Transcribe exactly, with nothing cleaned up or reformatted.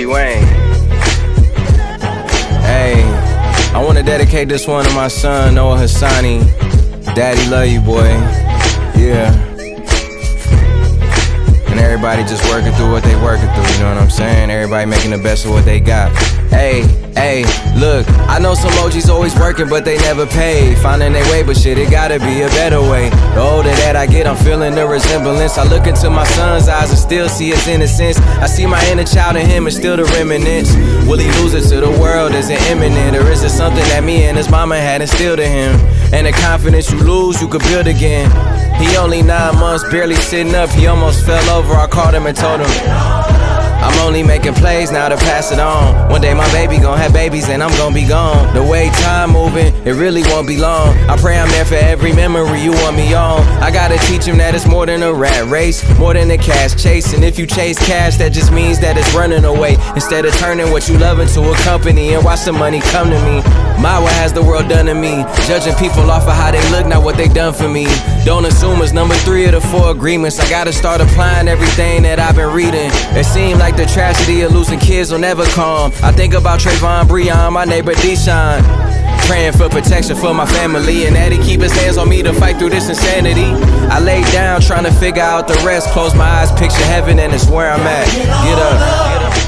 Wayne. Hey, I wanna dedicate this one to my son, Noah Hassani. Daddy love you, boy. Yeah. And everybody just working through what they working through, you know what I'm saying? Everybody making the best of what they got. Hey, hey, look, I know some O Gs always working, but they never pay. Finding their way, but shit, it gotta be a better way. The older that I get, I'm feeling the resemblance. I look into my son's eyes and still see his innocence. I see my inner child in him and still the remnants. Will he lose it to the world? Is it imminent? Or is it something that me and his mama had instilled in him? And the confidence you lose, you could build again. He only nine months, barely sitting up, he almost fell over. I called him and told him I'm only making plays now to pass it on. One day my baby gon' have babies and I'm gon' be gone. The way time moving, it really won't be long. I pray I'm there for every memory you want me on. I gotta teach him that it's more than a rat race, more than a cash chase. And if you chase cash, that just means that it's running away, instead of turning what you love into a company and watch the money come to me. My, what has the world done to me? Judging people off of how they look, not what they done for me. Don't assume it's number three of the four agreements. I gotta start applying everything that I've been reading. It seemed like the tragedy of losing kids will never calm. I think about Trayvon Breon, my neighbor Deshaun, praying for protection for my family, and that he keep his hands on me to fight through this insanity. I lay down trying to figure out the rest. Close my eyes, picture heaven, and it's where I'm at. Get up, get up.